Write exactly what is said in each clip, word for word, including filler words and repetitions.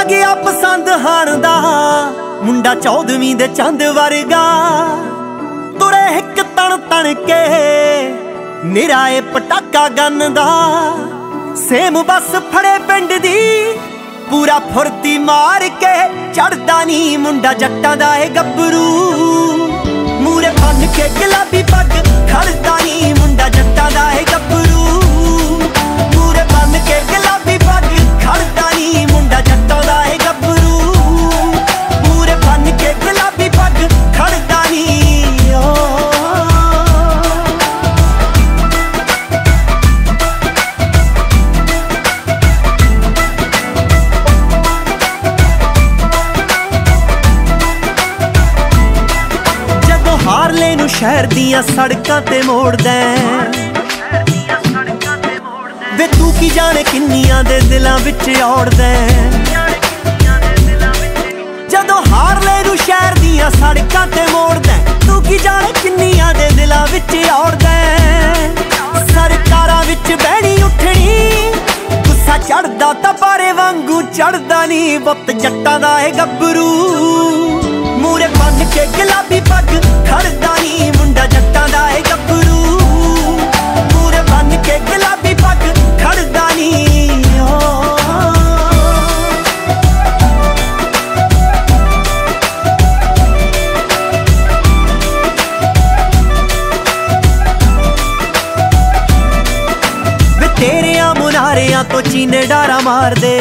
ਗਿਆ ਪਸੰਦ ਹਾਣ ਦਾ ਮੁੰਡਾ ਚੌਦਵੀਂ ਦੇ ਚੰਦ ਵਰਗਾ, ਤੁਰੇ ਇੱਕ ਤਣ ਤਣ ਕੇ ਨਿਰਾਏ ਪਟਾਕਾ ਗੰਨ ਦਾ। ਸੇਮ ਬੱਸ ਫੜੇ ਪਿੰਡ ਦੀ ਪੂਰਾ ਫੁਰਤੀ ਮਾਰ ਕੇ, ਚੜਦਾ ਨੀ ਮੁੰਡਾ ਜੱਟਾਂ ਦਾ ਏ ਗੱਭਰੂ। ਮੂਰੇ ਬੰਨ ਕੇ ਗੁਲਾਬੀ ਪੱਗ ਖੜਦਾ ਨੀ ਮੁੰਡਾ ਜੱਟਾਂ ਦਾ ਏ ਗੱਭਰੂ। ਮੂਰੇ ਬੰਨ ਕੇ ਗੁਲਾਬੀ ਪੱਗ ਖੜਦਾ ਨੀ ਮੁੰਡਾ ਜੱਟਾਂ ਦਾ ਏ ਗੱਭਰੂ। ਮੂਰੇ ਬੰਨ ਕੇ ਗੁਲਾਬੀ ਪੱਗ ਖੜਦਾ ਨੀ ਹਾਰਲੇ ਨੂੰ ਸ਼ਹਿਰ ਦੀਆਂ ਸੜਕਾਂ ਤੇ ਮੋੜਦਾ। ਵੇ ਤੂੰ ਕੀ ਜਾਣੇ ਕਿੰਨੀਆਂ ਦੇ ਦਿਲਾਂ ਵਿੱਚ ਔੜਦਾ। ਜਦੋਂ ਹਾਰਲੇ ਨੂੰ ਸ਼ਹਿਰ ਦੀਆਂ ਸੜਕਾਂ ਤੇ ਮੋੜਦਾ, ਤੂੰ ਕੀ ਜਾਣੇ ਕਿੰਨੀਆਂ ਦੇ ਦਿਲਾਂ ਵਿੱਚ ਔੜਦਾ। ਸਰਕਾਰਾਂ ਵਿੱਚ ਬਹਿਣੀ ਉੱਠਣੀ, ਗੁੱਸਾ ਚੜਦਾ ਤਾਂ ਪਾਰੇ ਵਾਂਗੂ ਚੜਦਾ ਨੀ ਪੁੱਤ ਜੱਟਾਂ ਦਾ ਏ ਗੱਭਰੂ। ਮੂਰੇ ਬੰਨ ਕੇ ਗੁਲਾਬੀ ਪੱਗ ਖੜਦਾ ਨੀ ਮੁੰਡਾ ਜੱਟਾਂ ਦਾ ਏ ਗੱਭਰੂ। ਮੂਰੇ ਬੰਨ ਕੇ ਗੁਲਾਬੀ ਪੱਗ ਖੜਦਾ ਨੀ ਵੇ ਤੇਰਿਆਂ ਮੁਨਾਰਿਆਂ ਤੋਂ ਚੀਨੇ ਡਾਰਾ ਮਾਰਦੇ।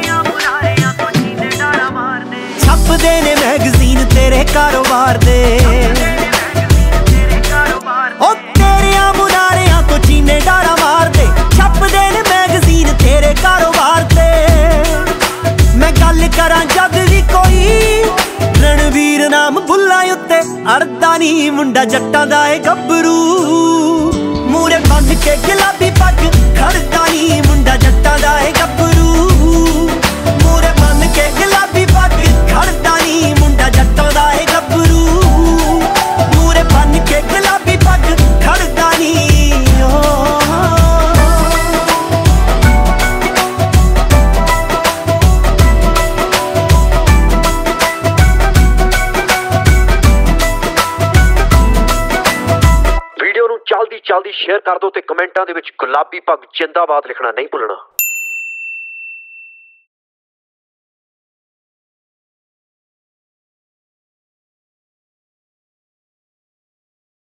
ਛਪਦੇ ਨੇ ਮੈਗਜ਼ੀਨ ਤੇਰੇ ਕਾਰੋਬਾਰ ਦੇ। ਉਹ ਤੇਰਿਆਂ ਮੁਨਾਰਿਆਂ ਤੋਂ ਚੀਨੇ ਡਾਰਾ ਮਾਰਦੇ, ਛਪਦੇ ਨੇ ਮੈਗਜ਼ੀਨ ਤੇਰੇ ਕਾਰੋਬਾਰ ਤੇ। ਮੈਂ ਗੱਲ ਕਰਾਂ ਜਦ ਵੀ ਕੋਈ, ਰਣਵੀਰ ਨਾਮ ਬੁੱਲਾਂ ਉੱਤੇ ਅੜਦਾ ਨੀ ਮੁੰਡਾ ਜੱਟਾਂ ਦਾ ਏ ਗੱਭਰੂ। ਮੂਰੇ ਬੰਨ ਕੇ ਗੁਲਾਬੀ ਪੱਗ ਖੜਦਾ ਨੀ ਮੁੰਡਾ ਜੱਟਾਂ ਦਾ ਏ ਗੱਭਰੂ। ਮੂਰੇ ਬੰਨ ਕੇ ਗੁਲਾਬੀ ਪੱਗ ਖੜਦਾ ਨੀ ਮੁੰਡਾ ਜੱਟਾਂ ਦਾ ਏ ਗੱਭਰੂ। ਮੂਰੇ ਬੰਨ ਕੇ ਗੁਲਾਬੀ ਪੱਗ ਖੜਦਾ ਨੀ ਵੀਡੀਓ ਨੂੰ ਜਲਦੀ ਜਲਦੀ ਸ਼ੇਅਰ ਕਰ ਦਿਓ ਤੇ ਕਮੈਂਟਾਂ ਦੇ ਵਿੱਚ ਗੁਲਾਬੀ ਪੱਗ ਜਿੰਦਾਬਾਦ ਲਿਖਣਾ ਨਹੀਂ ਭੁੱਲਣਾ।